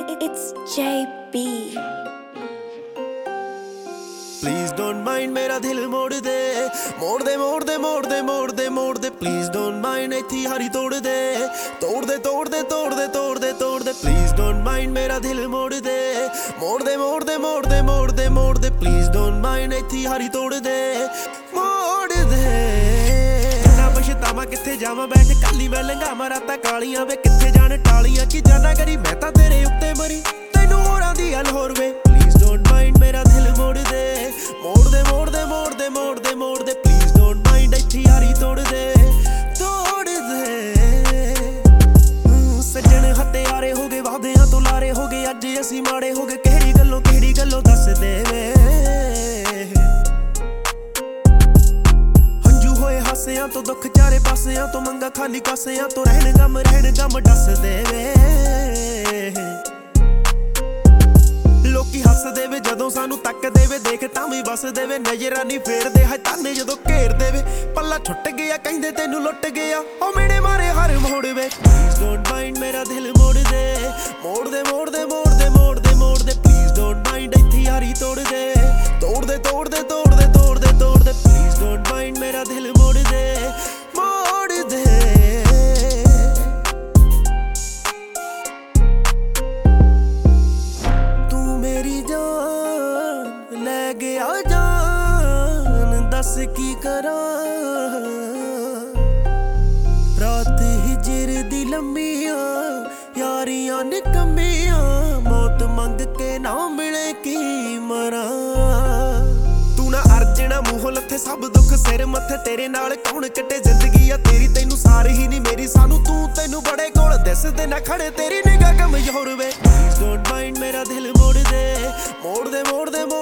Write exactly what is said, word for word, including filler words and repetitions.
It's J B. Please don't mind मेरा दिल मोड़ दे मोड़ दे मोड़ दे मोड़ दे मोड़ दे मोड़ दे Please don't mind इत्थी हारी तोड़ दे तोड़ दे तोड़ दे तोड़ दे तोड़ दे तोड़ दे Please don't mind मेरा दिल मोड़ दे मोड़ दे मोड़ दे मोड़ दे मोड़ दे मोड़ दे Please don't mind इत्थी हारी तोड़ दे मोड़ दे ना पछतावा किथे जावां बैठ काली मैं लंघावां रातां कालियां वे किथे जाण टालियां कि जाना करी मैं तां तेरे उत्ते मरी तैनूं होरां दी गल होर वे Please don't mind मेरा दिल मोड़ दे मोड़ दे मोड़ दे मोड़ दे मोड़ दे मोड़ दे Please don't mind इत्थी यारी तोड़ दे तोड़ दे सज्जण हत्यारे हो गए वादियां तो लारे हो गए अज असीं माड़े हो गए किहड़ी गल्लों किहड़ी गल्लों दस दे वे हंजू होए हासियां तो दुख चारे पासियां तो मंगा खाली कासियां तो रहन गम रहन गम दस दे वे लोकी हस देवे जदों सानू तक देवे देख तां भी बस देवे नजरां नी फेरदे है ताने जदों घेर देवे पल्ला छुट गया कहंदे तैनू लुट गया ओ मेरे मारे हर मोड़ वे Please don't mind मेरा दिल मोड़ दे मोड़ दे मोड़ दे मोड़ दे मोड़ दे मोड़ दे Please don't mind इत्थी यारी तोड़ दे तोड़ दे तोड़ दे तोड़ दे तोड़ दे तोड़ दे Please don't mind मेरा दिल मोड़ दे मोड़ दे गया जान दस की करा रात हिजर दी लम्मियां यारियां निकम्मियां मौत मंग के ना मिले की मरा तू ना अर्जना मूंह लथे सब दुख सिर मथे तेरे नाल कौन कटे जिंदगी आ तेरी तैनू सारी ही नहीं मेरी सानू तू तैनू बड़े कोल दिसदे ना खड़े तेरी निगाह कमजोर वे Please don't mind मेरा दिल मोड़ दे मोड़ दे मोड़ दे